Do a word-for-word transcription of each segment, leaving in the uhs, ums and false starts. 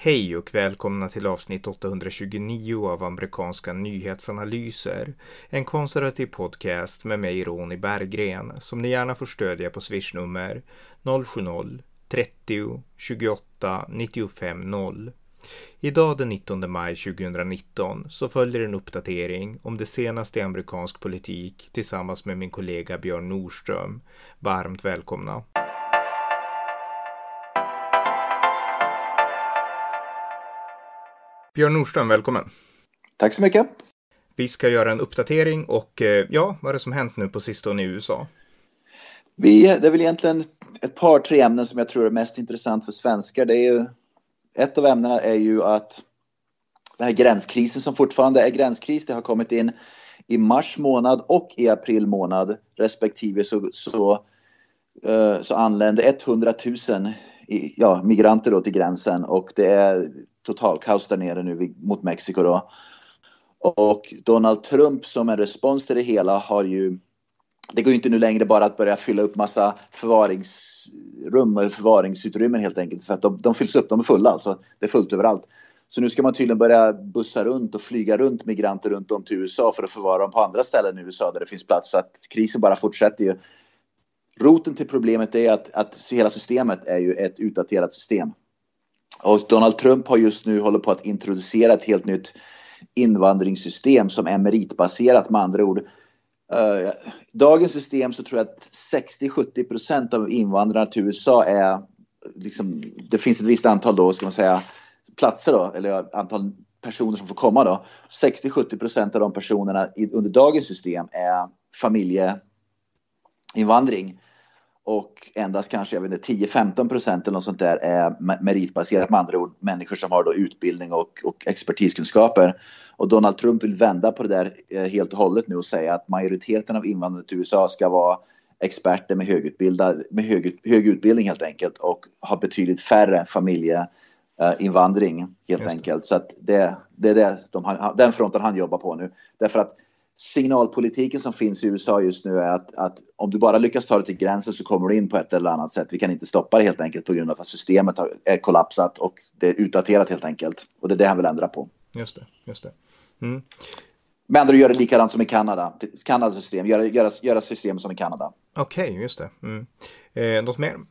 Hej och välkomna till avsnitt åttahundratjugonio av amerikanska nyhetsanalyser. En konservativ podcast med mig Ronny Berggren som ni gärna får stödja på swishnummer noll sju noll trettio tjugoåtta nittiofem noll. Idag den nittonde maj tjugohundranitton så följer en uppdatering om det senaste i amerikansk politik tillsammans med min kollega Björn Nordström. Varmt välkomna! Björn Nordström, välkommen. Tack så mycket. Vi ska göra en uppdatering och ja, vad är det som hänt nu på sistone i U S A? Vi, det är väl egentligen ett par, tre ämnen som jag tror är mest intressant för svenskar. Det är ju, ett av ämnena är ju att den här gränskrisen som fortfarande är gräns,kris, det har kommit in i mars månad och i april månad respektive så, så, så anlände hundratusen i, ja, migranter då till gränsen och det är total kaos där nere nu mot Mexiko då. Och Donald Trump som en respons till det hela har ju, det går ju inte nu längre bara att börja fylla upp massa förvaringsrum eller förvaringsutrymmen helt enkelt för att de, de fylls upp, de är fulla alltså, det är fullt överallt. Så nu ska man tydligen börja bussa runt och flyga runt migranter runt om till U S A för att förvara dem på andra ställen i U S A där det finns plats, så att krisen bara fortsätter ju. Roten till problemet är att, att hela systemet är ju ett utdaterat system. Och Donald Trump har just nu hållit på att introducera ett helt nytt invandringssystem som är meritbaserat, med andra ord. Uh, dagens system så tror jag att sextio till sjuttio procent av invandrarna till U S A är liksom, det finns ett visst antal då, ska man säga, platser då, eller antal personer som får komma då. sextio till sjuttio procent av de personerna i, under dagens system är familjeinvandring. Och endast kanske jag vet inte, tio till femton procent eller något sånt där är meritbaserat, med andra ord människor som har då utbildning och, och expertiskunskaper. Och Donald Trump vill vända på det där eh, helt och hållet nu och säga att majoriteten av invandrare till U S A ska vara experter med högutbildad, med hög, hög utbildning helt enkelt och ha betydligt färre familjeinvandring helt enkelt. Så att det, det är det de, den fronten han jobbar på nu. Därför att signalpolitiken som finns i U S A just nu är att, att om du bara lyckas ta dig till gränsen så kommer du in på ett eller annat sätt. Vi kan inte stoppa det helt enkelt på grund av att systemet har, är kollapsat och det är utdaterat helt enkelt. Och det är det han vill ändra på. Just det, just det. Mm. Men ändå gör det likadant som i Kanada. Kanadas system, göra, göra, göra system som i Kanada. Okej, okay, just det. Mm. Eh, något mer?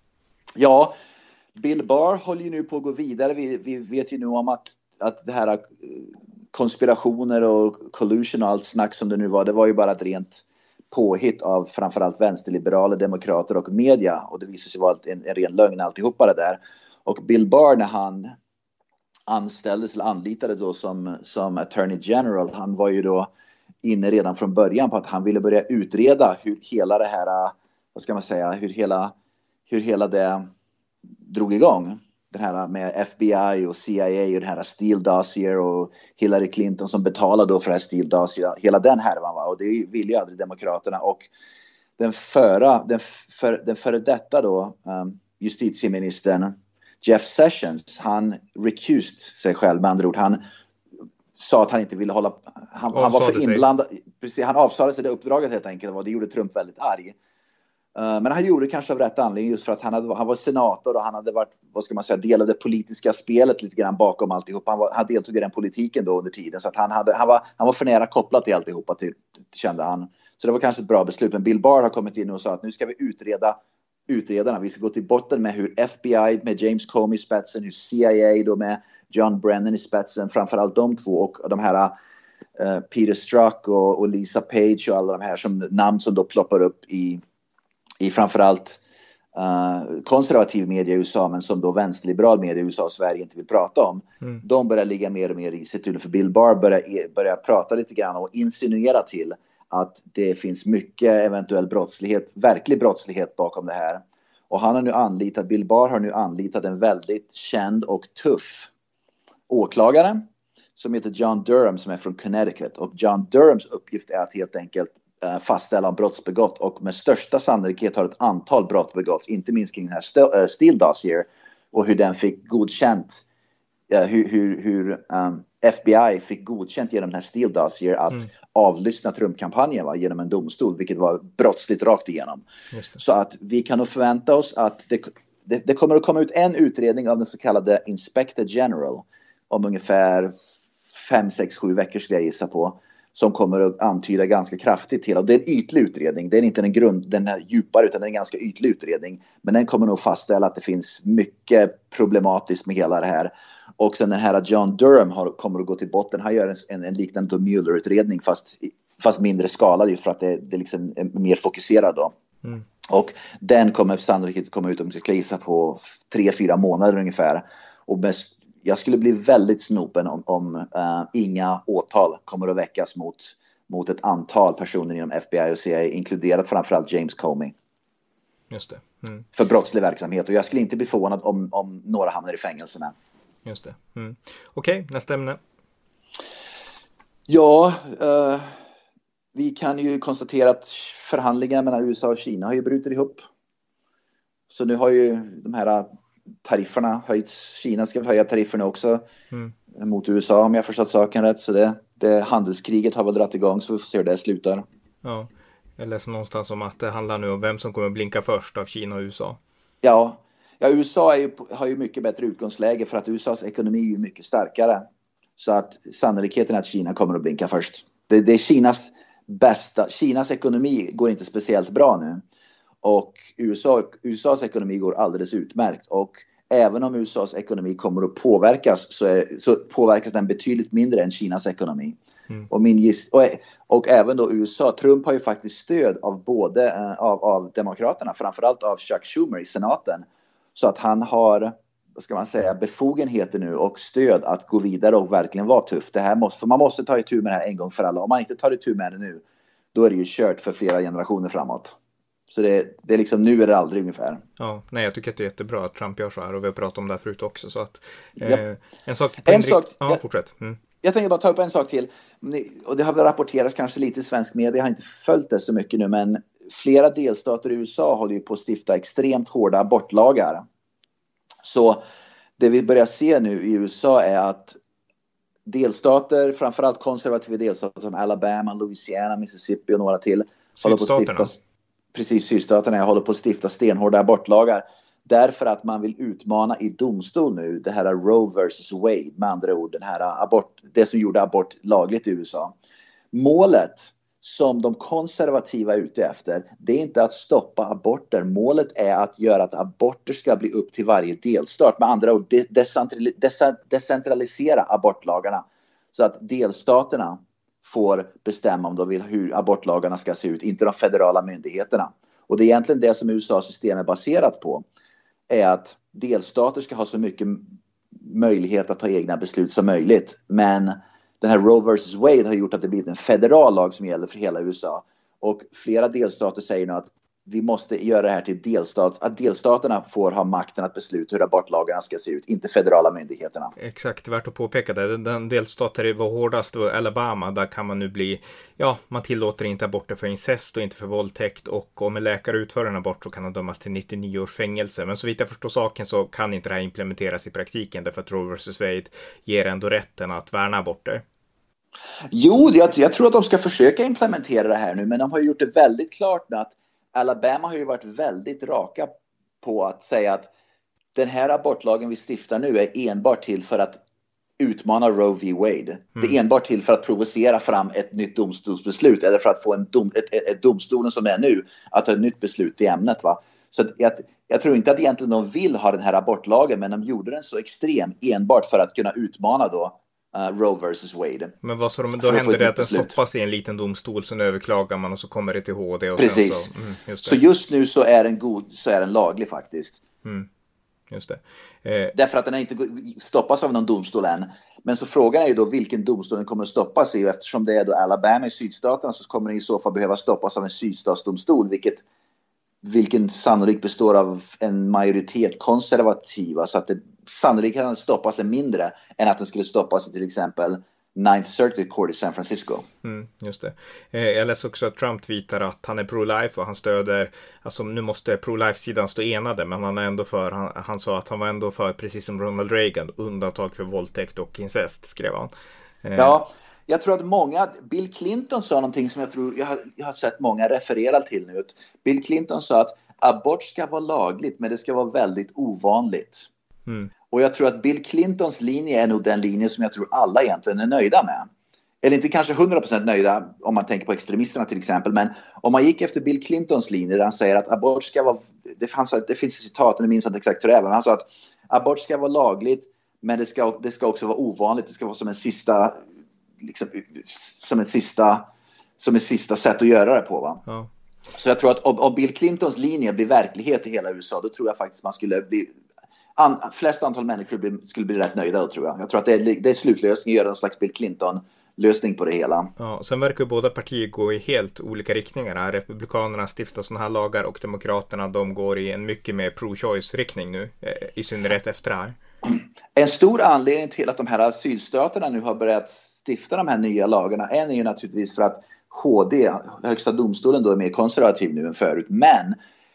Ja, Bill Barr håller ju nu på att gå vidare. Vi, vi vet ju nu om att, att det här konspirationer och collusion och allt snack som det nu var, det var ju bara ett rent påhitt av framförallt vänsterliberaler, demokrater och media, och det visade sig vara en, en ren lögn alltihopa det där. Och Bill Barr, när han anställdes eller anlitades då som, som attorney general, han var ju då inne redan från början på att han ville börja utreda hur hela det här, vad ska man säga, hur hela, hur hela det drog igång. Den här med F B I och C I A och den här Steele dossier och Hillary Clinton som betalade då för det här Steele dossier. Hela den härvan, va? Och det vill ju aldrig demokraterna. Och den föra, den, för, den före detta då um, justitieministern Jeff Sessions, han recused sig själv, med andra ord. Han sa att han inte ville hålla, han, han var för inblandad, precis, han avsade sig det uppdraget helt enkelt, och det gjorde Trump väldigt arg. Men han gjorde det kanske av rätt anledning, just för att han, hade, han var senator och han hade varit, vad ska man säga, del av det politiska spelet lite grann bakom alltihop. Han, var, han deltog i den politiken då under tiden, så att han, hade, han, var, han var för nära kopplad till alltihopa, till, kände han. Så det var kanske ett bra beslut. Men Bill Barr har kommit in och sa att nu ska vi utreda utredarna. Vi ska gå till botten med hur F B I med James Comey i spetsen, hur C I A då med John Brennan i spetsen, framförallt de två, och de här uh, Peter Strzok och, och Lisa Page och alla de här som namn som då ploppar upp i i framförallt uh, konservativ media i U S A, men som då vänsterliberal media i U S A och Sverige inte vill prata om. Mm. De börjar ligga mer och mer i sig till, för Bill Barr börjar, börjar prata lite grann och insinuera till att det finns mycket eventuell brottslighet, verklig brottslighet bakom det här. Och han har nu anlitat, Bill Barr har nu anlitat en väldigt känd och tuff åklagare som heter John Durham, som är från Connecticut. Och John Durhams uppgift är att helt enkelt fastställa om brottsbegått, och med största sannolikhet har ett antal brott begåtts, inte minst kring den här Steele dossier och hur den fick godkänt, hur, hur, hur um, F B I fick godkänt genom den här Steele dossier att mm. avlyssna Trump-kampanjen, va, genom en domstol, vilket var brottsligt rakt igenom. Så att vi kan nog förvänta oss att det, det, det kommer att komma ut en utredning av den så kallade Inspector General om ungefär fem, sex, sju veckor skulle jag gissa på, som kommer att antyda ganska kraftigt till. Och det är en ytlig utredning. Det är inte en grund, den är djupare, utan det är en ganska ytlig utredning. Men den kommer nog fastställa att det finns mycket problematiskt med hela det här. Och sen den här John Durham har, kommer att gå till botten. Han gör en, en, en liknande Mueller-utredning fast, fast mindre skala, just för att det, det liksom är mer fokuserad då. Mm. Och den kommer sannolikt komma ut om vi ska gissa på tre, fyra månader ungefär. Och mest, jag skulle bli väldigt snopen om, om uh, inga åtal kommer att väckas mot, mot ett antal personer inom F B I och C I A, inkluderat framförallt James Comey. Just det. Mm. För brottslig verksamhet. Och jag skulle inte bli förvånad om, om några hamnar i fängelserna. Just det. Mm. Okej, okay, nästa ämne. Ja, uh, vi kan ju konstatera att förhandlingarna mellan U S A och Kina har ju brutit ihop. Så nu har ju de här tarifferna höjts. Kina ska väl höja tarifferna också mm. mot U S A om jag förstått saken rätt. Så det, det handelskriget har väl dragit igång, så vi får se hur det slutar. Ja, jag läser någonstans om att det handlar nu om vem som kommer blinka först av Kina och U S A. Ja, ja U S A är ju, har ju mycket bättre utgångsläge för att U S As ekonomi är ju mycket starkare. Så att sannolikheten är att Kina kommer att blinka först. Det, det är Kinas bästa. Kinas ekonomi går inte speciellt bra nu. Och U S A, U S As ekonomi går alldeles utmärkt. Och även om U S As ekonomi kommer att påverkas så, är, så påverkas den betydligt mindre än Kinas ekonomi. Mm. Och, min giss, och, och även då U S A, Trump har ju faktiskt stöd av både äh, av, av demokraterna, framförallt av Chuck Schumer i senaten. Så att han har, vad ska man säga, befogenheter nu och stöd att gå vidare och verkligen vara tuff. Det här måste, för man måste ta itu med det här en gång för alla. Om man inte tar itu med det nu, då är det ju kört för flera generationer framåt. Så det, det är liksom nu är det aldrig ungefär. Ja, nej, jag tycker att det är jättebra att Trump gör så här, och vi har pratat om det här förut också. Så att, eh, ja. En sak... En inrik- sak ja, jag, fortsätt. Mm. Jag tänker bara ta upp en sak till. Och det har väl rapporterats kanske lite i svensk media. Jag har inte följt det så mycket nu, men flera delstater i U S A håller ju på att stifta extremt hårda abortlagar. Så det vi börjar se nu i U S A är att delstater, framförallt konservativa delstater som Alabama, Louisiana, Mississippi och några till, håller på att stifta, precis sydstaterna, jag håller på att stifta stenhårda abortlagar. Därför att man vill utmana i domstol nu det här Roe versus Wade, med andra ord den här abort, det som gjorde abort lagligt i U S A. Målet som de konservativa är ute efter, det är inte att stoppa aborter. Målet är att göra att aborter ska bli upp till varje delstat. Med andra ord, decentralisera abortlagarna så att delstaterna får bestämma om de vill hur abortlagarna ska se ut, inte de federala myndigheterna. Och det är egentligen det som U S A-system är baserat på, är att delstater ska ha så mycket möjlighet att ta egna beslut som möjligt. Men den här Roe versus Wade har gjort att det blivit en federal lag som gäller för hela U S A. Och flera delstater säger nu att vi måste göra det här till delstat, att delstaterna får ha makten att besluta hur abortlagarna ska se ut, inte federala myndigheterna. Exakt, värt att påpeka det. Den delstat där det var hårdast var Alabama, där kan man nu bli, ja, man tillåter inte aborter för incest och inte för våldtäkt, och om en läkare utför en abort så kan han dömas till nittionio års fängelse. Men så vitt jag förstår saken så kan inte det här implementeras i praktiken, därför att Roe versus Wade ger ändå rätten att värna aborter. Jo, jag, jag tror att de ska försöka implementera det här nu, men de har gjort det väldigt klart med att Alabama har ju varit väldigt raka på att säga att den här abortlagen vi stiftar nu är enbart till för att utmana Roe v. Wade. Mm. Det är enbart till för att provocera fram ett nytt domstolsbeslut, eller för att få en dom, ett, ett, ett domstolen som det är nu att ta ett nytt beslut i ämnet. Va? Så jag, jag tror inte att egentligen de vill ha den här abortlagen, men de gjorde den så extrem enbart för att kunna utmana då Uh, Roe versus Wade. Men vad så, då händer det att den stoppas i en liten domstol, sen överklagar man och så kommer det till H D. Och precis. Sen så, mm, just det. Så just nu så är den god, så är den laglig faktiskt. Mm, just det. Eh. Därför att den inte stoppas av någon domstol än. Men så frågan är ju då vilken domstol den kommer att stoppas i. Och eftersom det är då Alabama i sydstaterna så kommer den i så fall behöva stoppas av en sydstatsdomstol, vilket vilken sannolikt består av en majoritet konservativa, så att det sannolikt kan stoppas en mindre än att den skulle stoppas i till exempel Ninth Circuit Court i San Francisco. Mm, just det. Eh, jag läser också att Trump tweetar att han är pro-life och han stöder, alltså nu måste pro-life-sidan stå enade, men han är ändå för, han, han sa att han var ändå för, precis som Ronald Reagan, undantag för våldtäkt och incest, skrev han. Eh. Ja, jag tror att många, Bill Clinton sa någonting som jag tror jag har, jag har sett många referera till nu. Bill Clinton sa att abort ska vara lagligt, men det ska vara väldigt ovanligt. Mm. Och jag tror att Bill Clintons linje är nog den linje som jag tror alla egentligen är nöjda med. Eller inte kanske hundra procent nöjda om man tänker på extremisterna till exempel. Men om man gick efter Bill Clintons linje där han säger att abort ska vara... Det, fanns, det finns ett citat, jag minns inte exakt hur det är. Han sa att abort ska vara lagligt, men det ska, det ska också vara ovanligt. Det ska vara som en sista... Liksom, som ett sista... Som ett sista sätt att göra det på, va? Ja. Så jag tror att om, om Bill Clintons linje blir verklighet i hela U S A, då tror jag faktiskt man skulle bli... An, flest antal människor bli, skulle bli rätt nöjda då, tror jag. Jag tror att det är, det är slutlösning, göra en slags Bill Clinton-lösning på det hela. Ja, sen verkar båda partier gå i helt olika riktningar. Republikanerna stiftar sådana här lagar och Demokraterna, de går i en mycket mer pro-choice-riktning nu, i synnerhet efter det här. En stor anledning till att de här asylstaterna nu har börjat stifta de här nya lagarna, en är ju naturligtvis för att H D, högsta domstolen, då är mer konservativ nu än förut. Men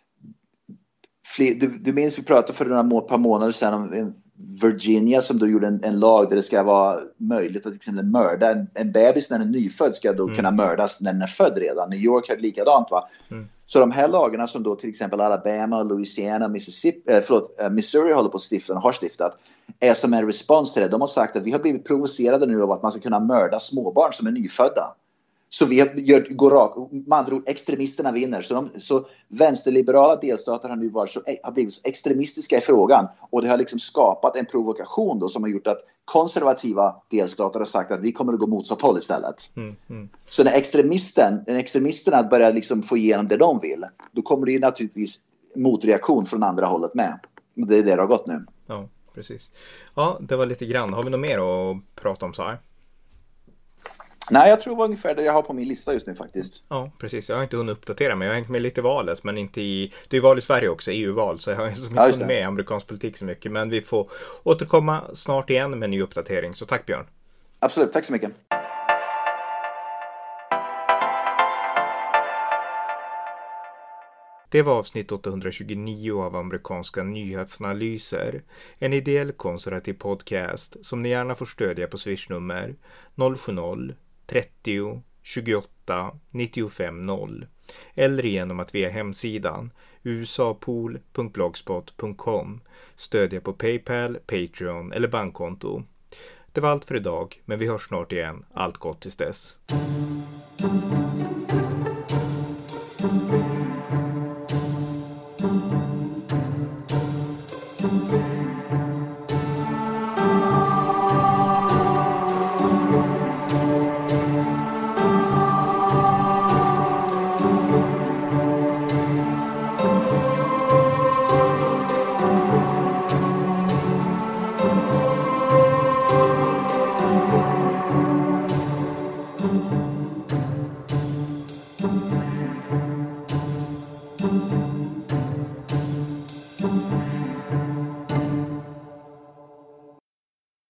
du, du minns vi pratade för några par månader sedan om Virginia som då gjorde en, en lag där det ska vara möjligt att till exempel mörda en, en bebis när den är nyfödd ska då mm. kunna mördas när den är född redan. New York har likadant, va? Mm. Så de här lagarna som då till exempel Alabama, Louisiana, Mississippi, äh, förlåt, äh, Missouri håller på att stifta och har stiftat är som en respons till det. De har sagt att vi har blivit provocerade nu av att man ska kunna mörda småbarn som är nyfödda. Så vi gör, går rak, med andra ord, extremisterna vinner. Så, de, så vänsterliberala delstater har nu varit så, har blivit så extremistiska i frågan. Och det har liksom skapat en provokation då, som har gjort att konservativa delstater har sagt att vi kommer att gå motsatt håll istället. Mm, mm. Så när extremisten, när extremisterna börjar liksom få igenom det de vill, då kommer det ju naturligtvis motreaktion från andra hållet med. Det är det det har gått nu. Ja, precis. Ja, det var lite grann. Har vi något mer att prata om så här? Nej, jag tror det var ungefär det jag har på min lista just nu faktiskt. Ja, precis. Jag har inte hunnit uppdatera mig. Jag har hängt med lite i valet, men inte i... Det är val i Sverige också, E U-val, så jag har inte ja, hunnit med i amerikansk politik så mycket. Men vi får återkomma snart igen med en ny uppdatering. Så tack, Björn. Absolut, tack så mycket. Det var avsnitt åttahundratjugonio av amerikanska nyhetsanalyser, en ideell konservativ podcast som ni gärna får stödja på swishnummer noll sju noll trettio tjugoåtta nittiofem noll eller genom att via hemsidan usapool punkt blogspot punkt com stödja på PayPal, Patreon eller bankkonto. Det var allt för idag, men vi hörs snart igen. Allt gott tills dess. Thank you.